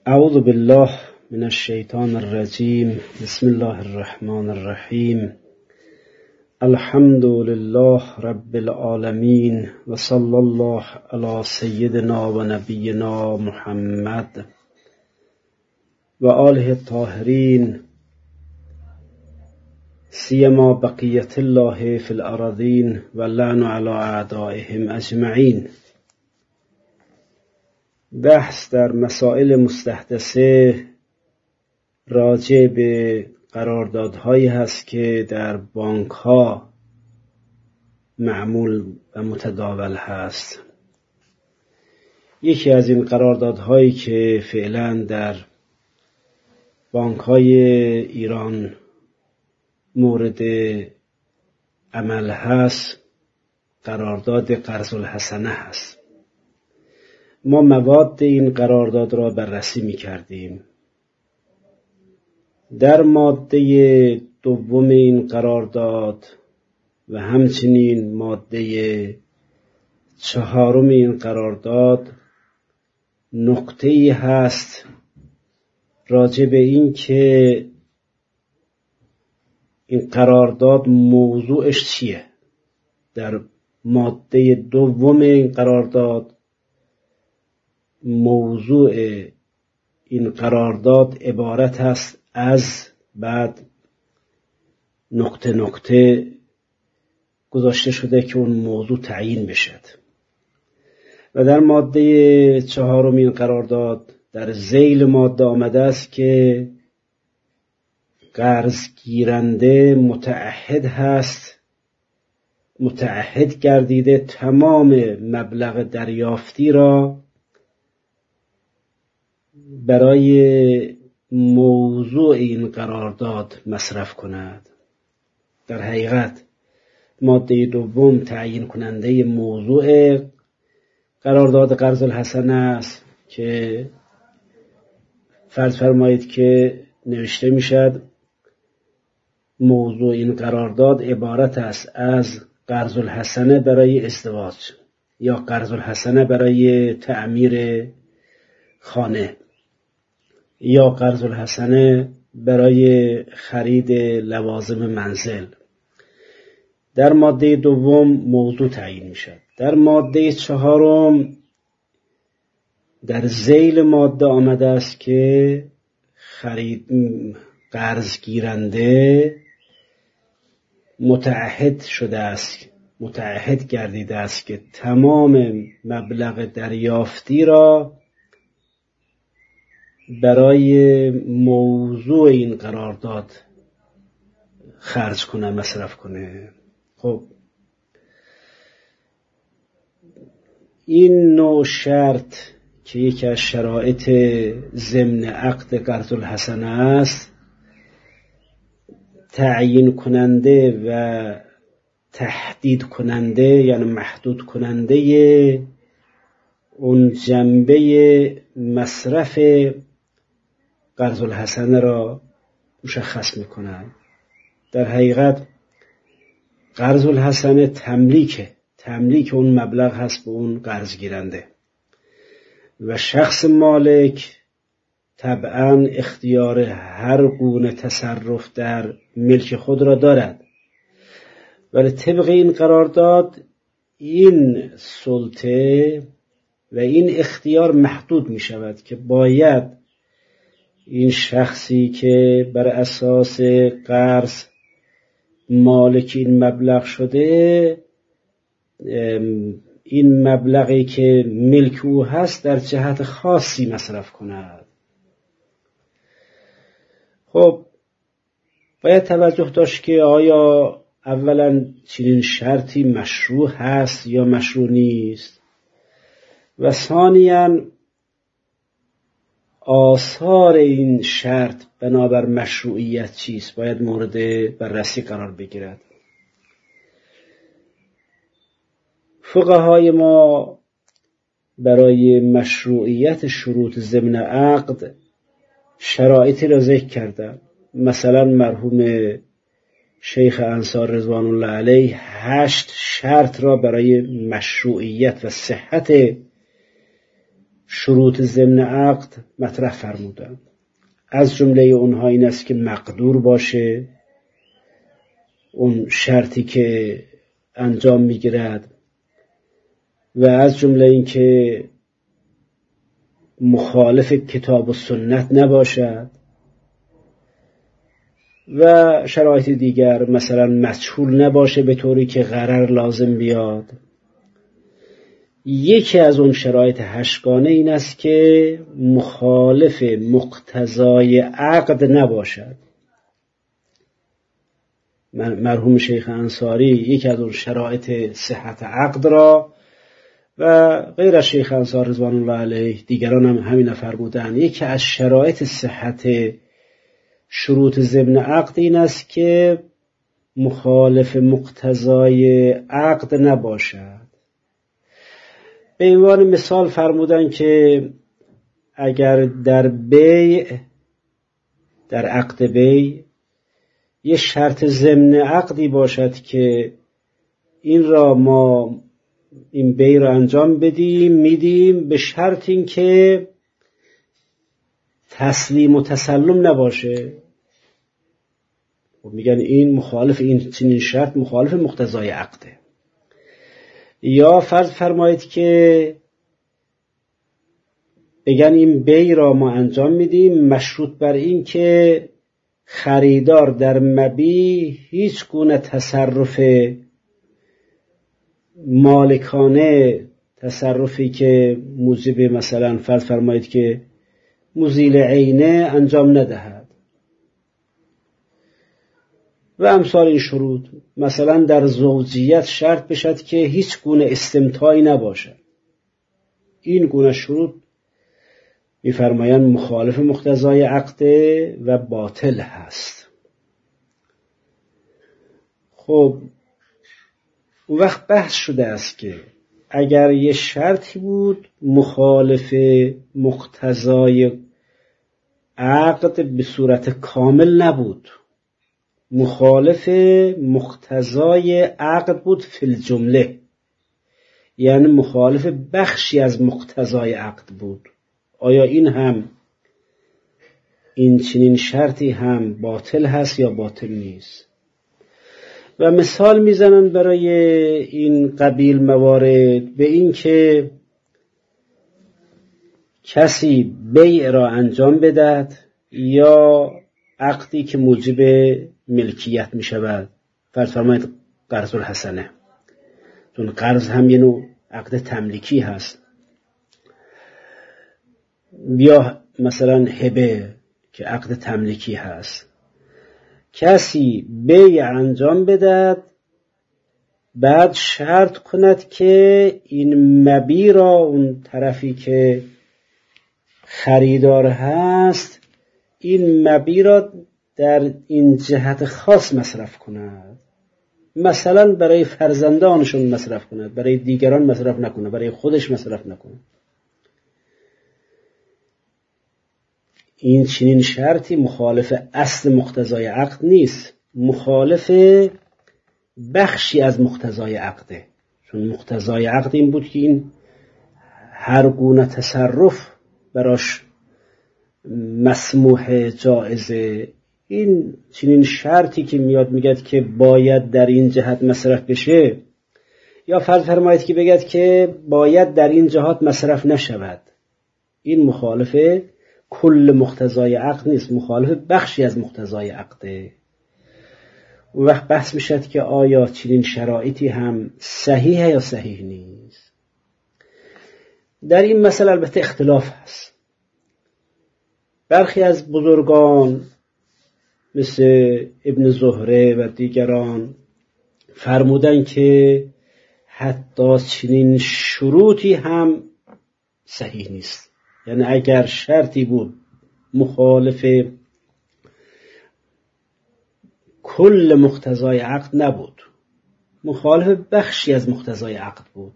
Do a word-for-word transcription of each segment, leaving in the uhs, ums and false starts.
اعوذ بالله من الشیطان الرجیم. بسم الله الرحمن الرحیم. الحمد لله رب العالمین و صلی الله علی سیدنا و نبینا محمد و آله الطاهرین، سیما بقیت الله فی الارضین و لعن علی اعدائهم اجمعین. بحث در مسائل مستحدثه راجع به قراردادهایی هست که در بانک ها معمول و متداول هست. یکی از این قراردادهایی که فعلا در بانک های ایران مورد عمل هست قرارداد قرض الحسنه هست. ما مواد این قرارداد را بررسی می کردیم. در ماده دوم این قرارداد و همچنین ماده چهارم این قرارداد نکته‌ای هست راجع به این که این قرارداد موضوعش چیه. در ماده دوم این قرارداد موضوع این قرارداد عبارت است از، بعد نقطه نقطه گذاشته شده که اون موضوع تعیین بشد. و در ماده چهارم این قرارداد در ذیل ماده آمده است که قرض گیرنده متعهد هست، متعهد گردیده تمام مبلغ دریافتی را برای موضوع این قرارداد مصرف کند. در حقیقت ماده دوم تعیین کننده موضوع قرارداد قرض الحسنه است که فرض فرمایید که نوشته میشد موضوع این قرارداد عبارت است از قرض الحسنه برای ازدواج یا قرض الحسنه برای تعمیر خانه یا قرض الحسنه برای خرید لوازم منزل. در ماده دوم موضوع تعیین میشد. در ماده چهارم در ذیل ماده آمده است که خرید قرض گیرنده متعهد شده است، متعهد گردیده است که تمام مبلغ دریافتی را برای موضوع این قرارداد خرج کنه، مصرف کنه. خب این نوع شرط که یکی از شرایط ضمن عقد قرض الحسنه است، تعیین کننده و تحدید کننده یعنی محدود کننده اون جنبه مصرف قرض الحسنه را مشخص میکنند. در حقیقت قرض الحسنه تملیک تملیک اون مبلغ هست به اون قرض گیرنده و شخص مالک طبعا اختیار هر گونه تصرف در ملک خود را دارد، ولی طبق این قرارداد این سلطه و این اختیار محدود می شود که باید این شخصی که بر اساس قرض مالک این مبلغ شده، این مبلغی که ملک او هست در جهت خاصی مصرف کند. خب باید توجه داشت که آیا اولا چنین شرطی مشروع هست یا مشروع نیست و ثانیاً آثار این شرط بنابر مشروعیت چیست، باید مورد بررسی قرار بگیرد. فقهای ما برای مشروعیت شروط ضمن عقد شرایطی را ذکر کردند. مثلا مرحوم شیخ انصار رضوان الله علیه هشت شرط را برای مشروعیت و صحت شروط ضمن عقد مطرح فرمودند. از جمله اونها این است که مقدور باشه، اون شرطی که انجام میگیرد، و از جمله این که مخالف کتاب و سنت نباشد، و شرایط دیگر، مثلا مجهول نباشه به طوری که غرر لازم بیاد. یکی از اون شرایط هشتگانه این است که مخالف مقتضای عقد نباشد. مرحوم شیخ انصاری یکی از اون شرایط صحت عقد را و غیر از شیخ انصار رضوان الله علیه دیگران هم همین فرمودند، یکی از شرایط صحت شروط ضمن عقد این است که مخالف مقتضای عقد نباشد. به عنوان مثال فرمودن که اگر در بیع، در عقد بیع یه شرط ضمن عقدی باشد که این را ما این بیع را انجام بدیم میدیم به شرط این که تسلیم و تسلم نباشه، میگن این مخالف این چنین شرط مخالف مقتضای عقده. یا فرض فرمایید که بگن این بیع را ما انجام میدیم مشروط بر این که خریدار در مبیع هیچ گونه تصرف مالکانه، تصرفی که موجب مثلا فرض فرمایید که مزیل عینه انجام ندهد و امثال این شروط. مثلا در زوجیت شرط بشد که هیچ گونه استمتاعی نباشه. این گونه شروط می‌فرمایند مخالف مقتضای عقده و باطل هست. خب اون وقت بحث شده است که اگر یه شرطی بود مخالف مقتضای عقد به صورت کامل نبود، مخالف مقتضای عقد بود فی الجمله، یعنی مخالف بخشی از مقتضای عقد بود، آیا این هم این چنین شرطی هم باطل هست یا باطل نیست؟ و مثال میزنن برای این قبیل موارد به این که کسی بیع را انجام بدهد یا عقدی که موجب ملکیت می شود، فرض فرمایید قرض الحسنه، چون قرض هم یه نوع عقد تملیکی هست، یا مثلا هبه که عقد تملیکی هست. کسی بیع انجام بدهد بعد شرط کند که این مبیع را اون طرفی که خریدار هست این مبیع را در این جهت خاص مصرف کند، مثلا برای فرزندانشون مصرف کند، برای دیگران مصرف نکنه، برای خودش مصرف نکنه. این چنین شرطی مخالف اصل مقتضای عقد نیست، مخالف بخشی از مقتضای عقده. چون مقتضای عقد این بود که این هر گونه تصرف براش مسموح جائزه. این چنین شرطی که میاد میگد که باید در این جهت مصرف بشه، یا فرض فرمایید که بگد که باید در این جهات مصرف نشود، این مخالف کل مقتضای عقد نیست، مخالف بخشی از مقتضای عقده. اون وقت بحث میشد که آیا چنین شرایطی هم صحیحه یا صحیح نیست. در این مسئله البته اختلاف هست. برخی از بزرگان مثل ابن زهره و دیگران فرمودن که حتی چنین شروطی هم صحیح نیست، یعنی اگر شرطی بود مخالف کل مقتضای عقد نبود، مخالف بخشی از مقتضای عقد بود،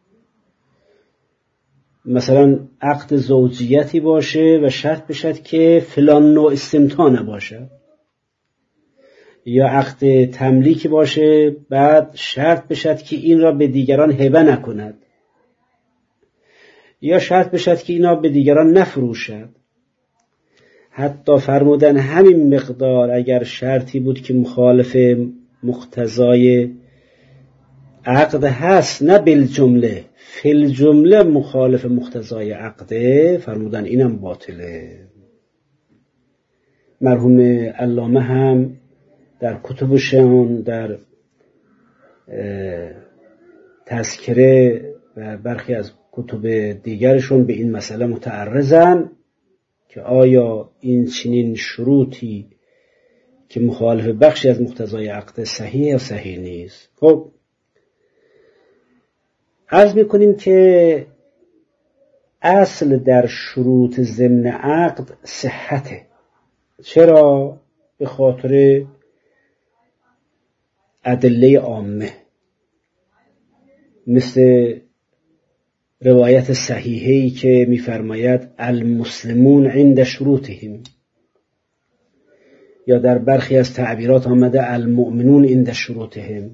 مثلا عقد زوجیتی باشه و شرط بشد که فلان نوع استمتاع نباشه، یا عقد تملیکی باشه بعد شرط بشد که این را به دیگران هبه نکند، یا شرط بشد که اینا به دیگران نفروشد. حتی فرمودن همین مقدار اگر شرطی بود که مخالف مقتضای عقد هست، نه بالجمله، فی الجمله مخالف مقتضای عقده، فرمودن اینم باطله. مرحوم علامه هم در کتبشون، در تذکره و برخی از کتب دیگرشون به این مسئله متعرضن که آیا این چنین شروطی که مخالف بخشی از مقتضای عقد صحیح یا صحیح نیست. خب عرض میکنیم که اصل در شروط ضمن عقد صحته. چرا؟ به خاطر ادله عامه، مثل روایت صحیحه‌ای که می‌فرماید المسلمون عند شروطهم، یا در برخی از تعبیرات آمده المؤمنون عند شروطهم.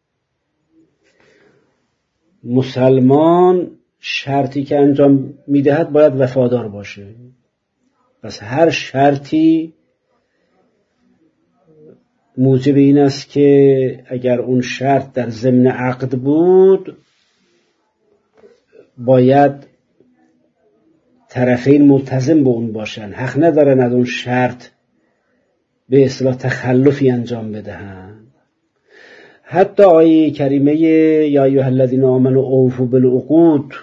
مسلمان شرطی که انجام میدهد باید وفادار باشه. پس هر شرطی موجب این است که اگر اون شرط در ضمن عقد بود باید طرفین ملتزم به اون باشن، حق ندارن از اون شرط به اصطلاح تخلفی انجام بدهن. حتی آیه کریمه یا ایها الذین آمنوا اوفوا بالعقود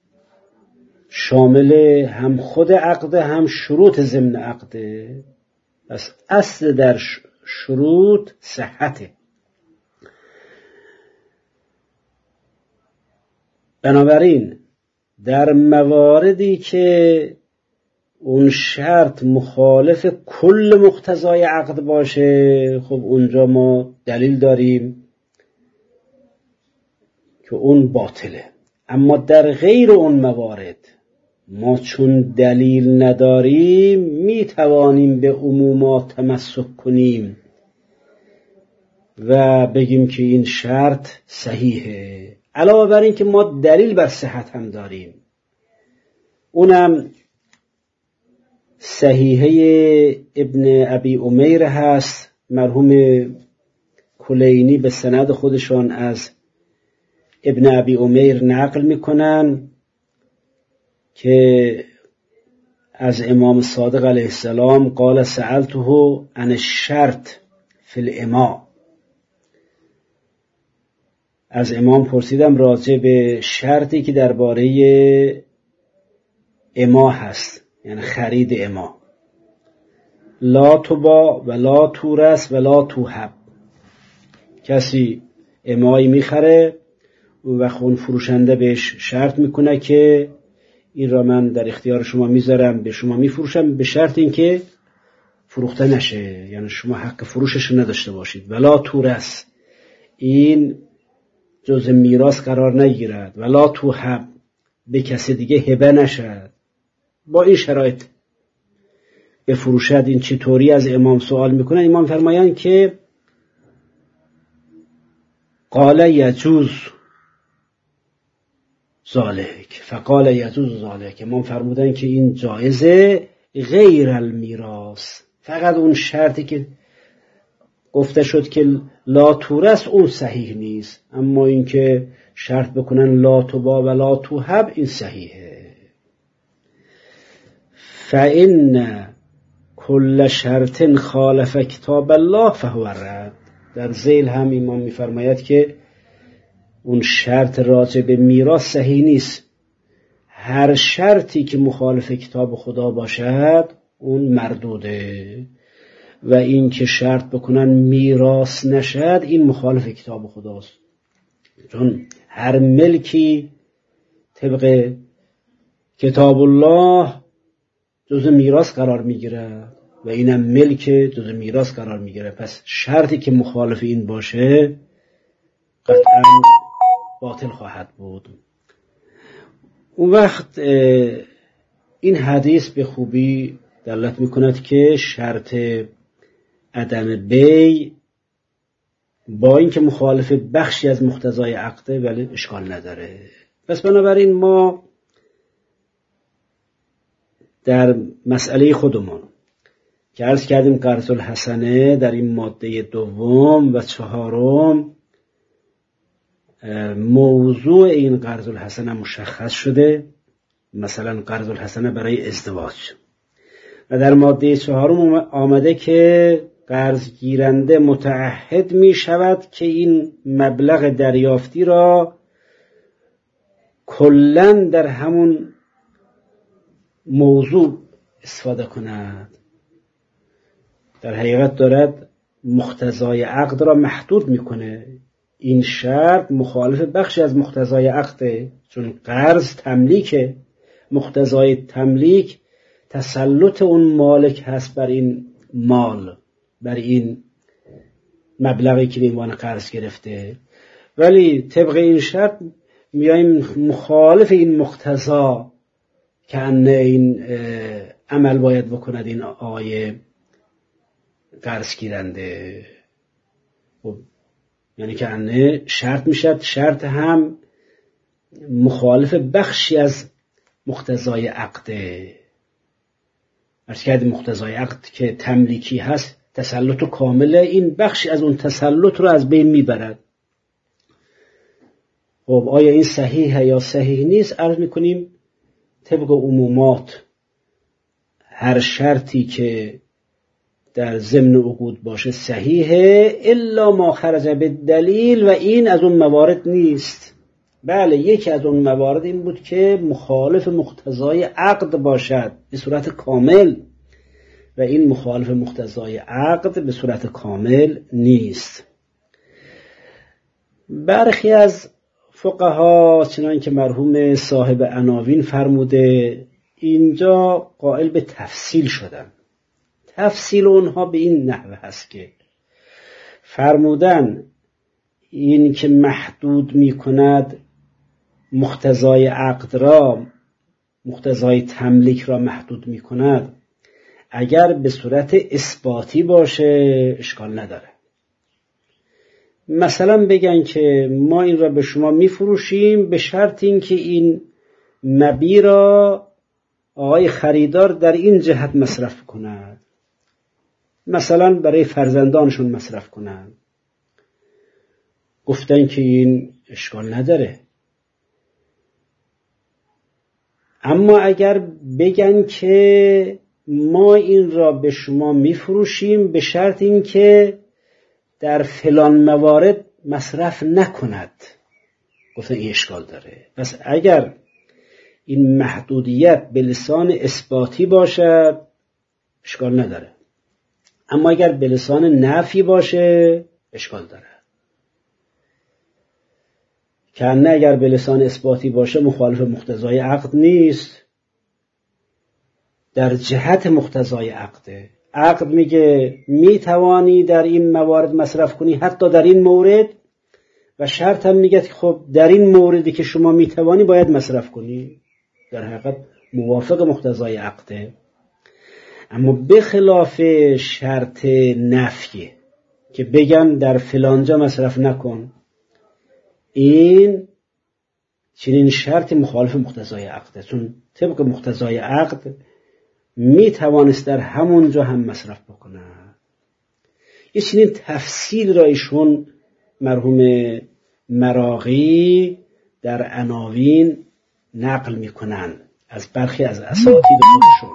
شامل هم خود عقده هم شروط ضمن عقده. پس اصل در شروط صحته. بنابراین در مواردی که اون شرط مخالف کل مقتضای عقد باشه، خب اونجا ما دلیل داریم که اون باطله. اما در غیر اون موارد ما چون دلیل نداریم می توانیم به عمومات تمسک کنیم و بگیم که این شرط صحیحه، علاوه بر این که ما دلیل بر صحت هم داریم. اونم صحیحه ابن ابی امیر هست. مرحوم کلینی به سند خودشان از ابن ابی امیر نقل میکنن که از امام صادق علیه السلام قال سألته عن الشرط فی الاماء، از امام پرسیدم راجع به شرطی که درباره اما هست، یعنی خرید اما. لا تباع و لا تورث و لا توهب. کسی امایی میخره و خون فروشنده بهش شرط میکنه که این را من در اختیار شما میذارم، به شما میفروشم به شرط اینکه فروخته نشه، یعنی شما حق فروشش نداشته باشید. ولا تورث، این جز میراث قرار نگیرد. ولا توهب، به کسی دیگه هبه نشد. با این شرایط بفروشد. این چطوری؟ از امام سوال میکنه. امام فرمایند که قال یجوز ذالک، فقال یجوز ذالک. امام فرمودن که این جایزه غیر المیراث، فقط اون شرطی که گفته شد که لا تورث اون صحیح نیست، اما این که شرط بکنن لا تباع و لا توهب این صحیحه. فإن کل شرط خالف کتاب الله فهو رد. در ذیل هم امام میفرماید که اون شرط راجع به میراث صحیح نیست. هر شرطی که مخالف کتاب خدا باشد اون مردوده، و این که شرط بکنن میراث نشد این مخالف کتاب خداست. چون هر ملکی طبق کتاب الله جز میراث قرار میگیره و اینم ملک جز میراث قرار میگیره. پس شرطی که مخالف این باشه قطعا باطل خواهد بود. اون وقت این حدیث به خوبی دلالت میکند که شرط عدم بیع با اینکه مخالف بخشی از مقتضای عقده ولی اشکال نداره. پس بنابراین ما در مسئله خودمون که عرض کردیم قرض الحسنه در این ماده دوم و چهارم موضوع این قرض الحسنه مشخص شده، مثلا قرض الحسنه برای ازدواج، و در ماده چهارم آمده که قرض گیرنده متعهد می شود که این مبلغ دریافتی را کلاً در همون موضوع استفاده کند. در حقیقت دارد مقتضای عقد را محدود میکنه. این شرط مخالف بخشی از مقتضای عقده، چون قرض تملیکه. مقتضای تملیک تسلط اون مالک هست بر این مال، بر این مبلغی که به عنوان قرض گرفته، ولی طبق این شرط میایم مخالف این مقتضا که انه این عمل باید بکند این آقای قرض گیرنده. یعنی که انه شرط میشد، شرط هم مخالف بخشی از مقتضای عقده. عرض کردیم مقتضای عقد که تملیکی هست، تسلط کامله، این بخشی از اون تسلط رو از بین میبرد. خب آیا این صحیحه یا صحیح نیست؟ عرض میکنیم طبق عمومات هر شرطی که در ضمن عقود باشه صحیحه الا ما خرج به دلیل، و این از اون موارد نیست. بله، یکی از اون موارد این بود که مخالف مقتضای عقد باشد به صورت کامل، و این مخالف مقتضای عقد به صورت کامل نیست. برخی از فقها چنان که مرحوم صاحب عناوین فرموده اینجا قائل به تفصیل شدن. تفصیل اونها به این نحوه هست که فرمودن این که محدود می کند مقتضای عقد را، مقتضای تملیک را محدود می کند، اگر به صورت اثباتی باشه اشکال نداره. مثلا بگن که ما این را به شما می فروشیم به شرط این که این مبیع را آقای خریدار در این جهت مصرف کند، مثلا برای فرزندانشون مصرف کنند. گفتن که این اشکال نداره. اما اگر بگن که ما این را به شما میفروشیم به شرط این که در فلان موارد مصرف نکند، گفتن این اشکال داره. پس اگر این محدودیت به لسان اثباتی باشد اشکال نداره، اما اگر به لسان نفی باشه اشکال داره. که نه اگر به لسان اثباتی باشه مخالف مقتضای عقد نیست، در جهت مقتضای عقده. عقد میگه میتوانی در این موارد مصرف کنی، حتی در این مورد، و شرط هم میگه که خب در این موردی که شما میتوانی باید مصرف کنی. در حقیقت موافق مقتضای عقده. اما به خلاف شرط نفیه که بگن در فلانجا مصرف نکن، این چنین شرط مخالف مقتضای عقده، چون طبق مقتضای عقد می توانست در همونجا هم مصرف بکنه. یه چنین تفصیل را ایشون مرحوم مراغی در عناوین نقل میکنن از برخی از اساتید خودشون.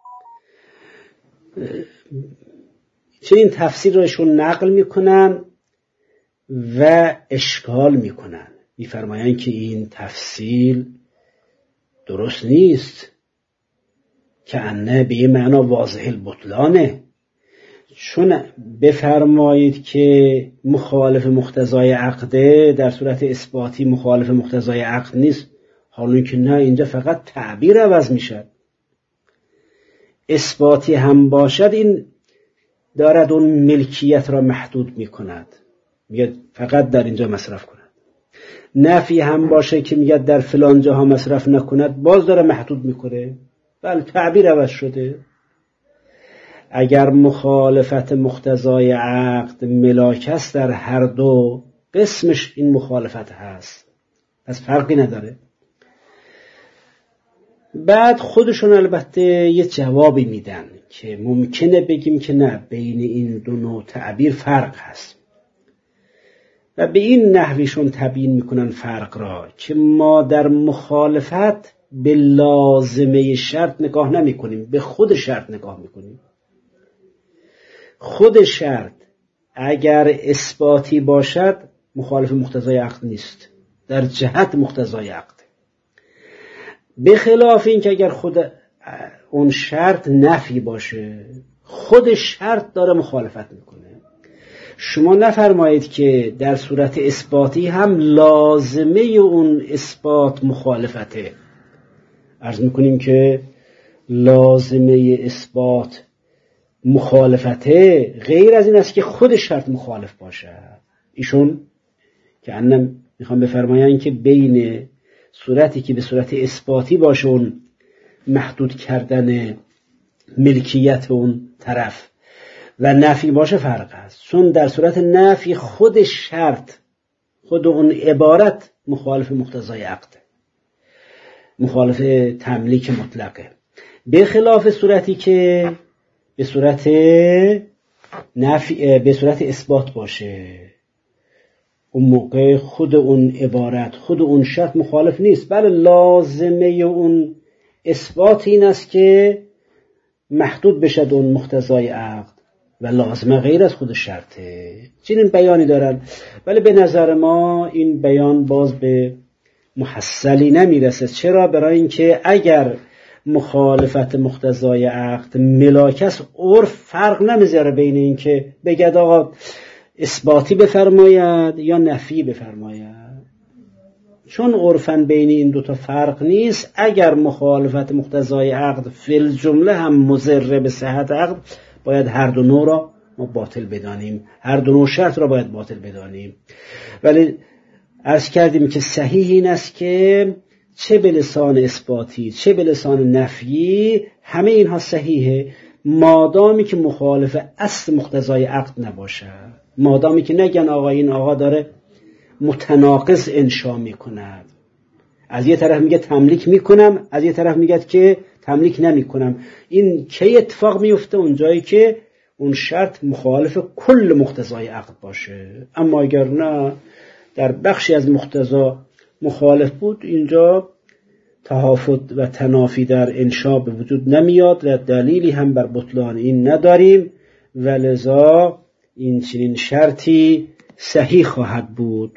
چنین تفسیر را ایشون نقل میکنن و اشکال میکنن، میفرمایند که این تفصیل درست نیست، که انه به یه معنا واضح البطلانه. چون بفرمایید که مخالف مقتضای عقده، در صورت اثباتی مخالف مقتضای عقد نیست، حالا که نه، اینجا فقط تعبیر عوض میشه. اثباتی هم باشد این دارد اون ملکیت را محدود میکند، میگه فقط در اینجا مصرف کند. نفی هم باشه که میگه در فلان جاها مصرف نکند، باز داره محدود میکنه. بله، تعبیر عوض شده. اگر مخالفت مقتضای عقد ملاک است در هر دو قسمش این مخالفت هست، پس فرقی نداره. بعد خودشون البته یه جوابی میدن که ممکنه بگیم که نه، بین این دو نوع تعبیر فرق هست و به این نحویشون تبیین میکنن فرق را که ما در مخالفت به لازمه شرط نگاه نمی کنیم، به خود شرط نگاه میکنیم. خود شرط اگر اثباتی باشد مخالف مقتضای عقد نیست، در جهت مقتضای عقد. به خلاف این که اگر خود اون شرط نفی باشه، خود شرط داره مخالفت میکنه. شما نفرمایید که در صورت اثباتی هم لازمه اون اثبات مخالفته. عرض میکنیم که لازمه اثبات مخالفته غیر از این است که خود شرط مخالف باشه. ایشون که انم میخوام بفرماین که بین صورتی که به صورت اثباتی باشه اون محدود کردن ملکیت اون طرف و نفی باشه فرق است. چون در صورت نفی خود شرط، خود اون عبارت مخالف مقتضای عقد، مخالف تملیک مطلقه. به خلاف صورتی که به صورت نفی، به صورت اثبات باشه، اون موقع خود اون عبارت، خود اون شرط مخالف نیست، بله لازمه اون اثبات این است که محدود بشد اون مقتضای عقد و لازمه غیر از خود شرطه. چنین بیانی دارن، ولی به نظر ما این بیان باز به محصلی نمیرسه. چرا؟ برای اینکه اگر مخالفت مقتضای عقد ملاکس، عرف فرق نمیذاره بین این که بگد آقا اثباتی بفرماید یا نفی بفرماید. چون عرفاً بین این دوتا فرق نیست، اگر مخالفت مقتضای عقد فی الجمله هم مضر به صحت عقد، باید هر دو نوع را ما باطل بدانیم، هر دو نوع شرط را باید باطل بدانیم. ولی عرض کردیم که صحیح این است که چه به لسان اثباتی چه به لسان نفی همه اینها صحیحه، مادامی که مخالف اصل مقتضای عقد نباشه، مادامی که نگن آقا این آقا داره متناقض انشا میکند، از یه طرف میگه تملیک میکنم، از یه طرف میگه که تملیک نمیکنم. این کی اتفاق میفته؟ اون جایی که اون شرط مخالف کل مقتضای عقد باشه. اما اگر نه، در بخشی از مقتضا مخالف بود، اینجا تهافت و تنافی در انشا به وجود نمیاد و دلیلی هم بر بطلان این نداریم و لذا این چنین شرطی صحیح خواهد بود.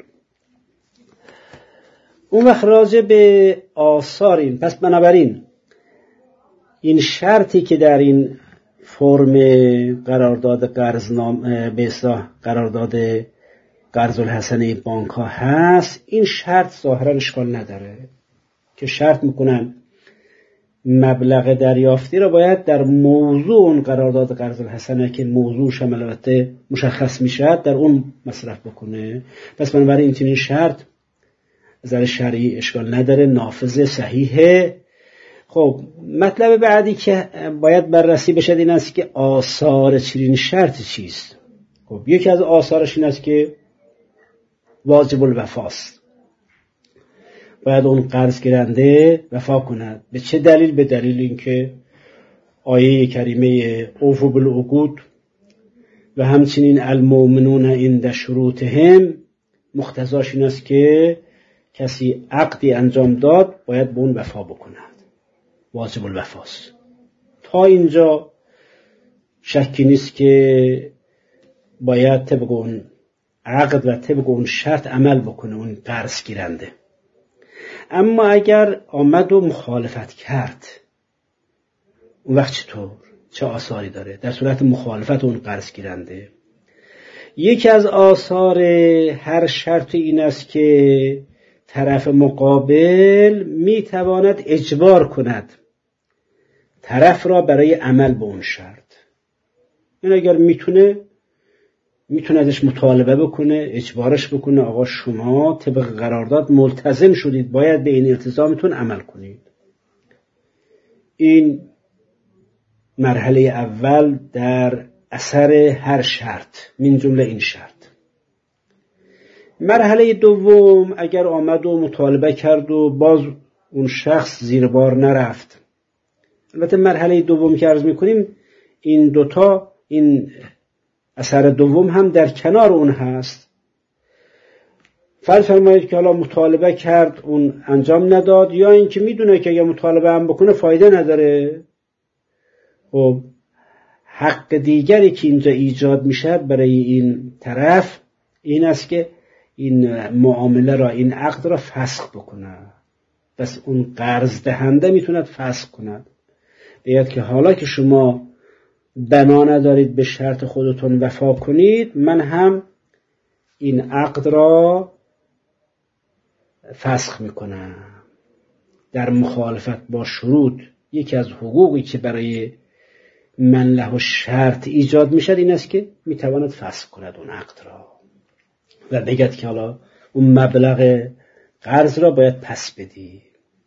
اون وقت راجع به آثاریم، پس بنابراین این شرطی که در این فرم قرارداد قرضنامه به اصطلاح قرارداد قرض الحسنه بانک ها هست، این شرط ظاهرا اشکال نداره که شرط میکنن مبلغ دریافتی را باید در موضوع اون قرارداد قرض الحسنه که موضوعش هم البته مشخص میشه در اون مصرف بکنه. پس بنابراین این چنین شرط از نظر شرعی اشکال نداره، نافذ، صحیحه. خب مطلب بعدی که باید بررسی بشه این است که آثار چنین شرط چیست. خب یکی از آثارش این است که واجب الوفاست، باید اون قرض گیرنده وفا کند. به چه دلیل؟ به دلیل اینکه آیه کریمه اوفوا بالعقود و همچنین المؤمنون عند شروطهم مقتضاش این است که کسی عقدی انجام داد باید به اون وفا بکند، واجب الوفاست. تا اینجا شکی نیست که باید طبق اون عقد و طبق اون شرط عمل بکنه اون قرض گیرنده. اما اگر آمد و مخالفت کرد، اون وقت چطور؟ چه آثاری داره در صورت مخالفت اون قرض گیرنده؟ یکی از آثار هر شرط این است که طرف مقابل میتواند اجبار کند طرف را برای عمل به اون شرط. این اگر میتونه میتونه ازش مطالبه بکنه، اجبارش بکنه، آقا شما طبق قرارداد ملتزم شدید، باید به این التزامتون عمل کنید. این مرحله اول در اثر هر شرط، من جمله این شرط. مرحله دوم اگر آمد و مطالبه کرد و باز اون شخص زیر بار نرفت. البته مرحله دوم که عرض میکنیم این دوتا، این اثر دوم هم در کنار اون هست. فرض فرمایید که حالا مطالبه کرد اون انجام نداد، یا اینکه میدونه که اگه مطالبه هم بکنه فایده نداره. خب حق دیگری که اینجا ایجاد میشه برای این طرف این است که این معامله را، این عقد را فسخ بکنه. بس اون قرض دهنده میتوند فسخ کند. بگید که حالا که شما بنا ندارید به شرط خودتون وفا کنید، من هم این عقد را فسخ میکنم. در مخالفت با شروط یکی از حقوقی که برای من له شرط ایجاد میشد این است که میتواند فسخ کند اون عقد را و بگید که حالا اون مبلغ قرض را باید پس بدی.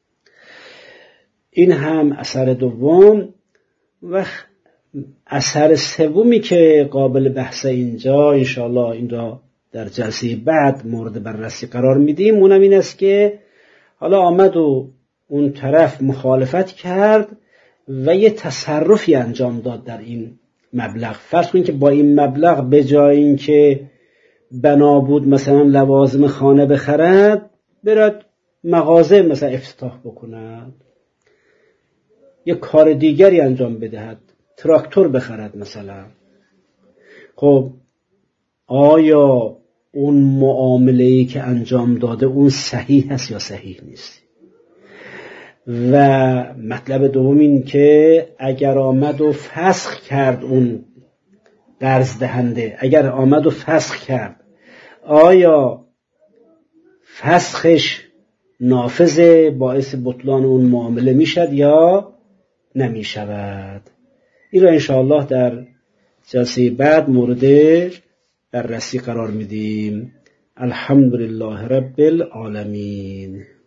این هم اثر دوم. و اثر سومی که قابل بحث اینجا انشاءالله این را در جلسه بعد مورد بررسی قرار میدیم، اونم این است که حالا آمد و اون طرف مخالفت کرد و یه تصرفی انجام داد در این مبلغ. فرض کنید که با این مبلغ به جای اینکه بنا بود مثلا لوازم خانه بخرد، برد مغازه مثلا افتتاح بکند، یه کار دیگری انجام بدهد، تراکتور بخرد مثلا. خب آیا اون معامله‌ای که انجام داده اون صحیح هست یا صحیح نیست؟ و مطلب دوم این که اگر آمد و فسخ کرد اون قرض دهنده، اگر آمد و فسخ کرد، آیا فسخش نافذه، باعث بطلان اون معامله میشد یا نمی شود؟ این را انشاءالله در جلسه بعد مورد بررسی قرار میدیم. الحمدلله رب العالمین.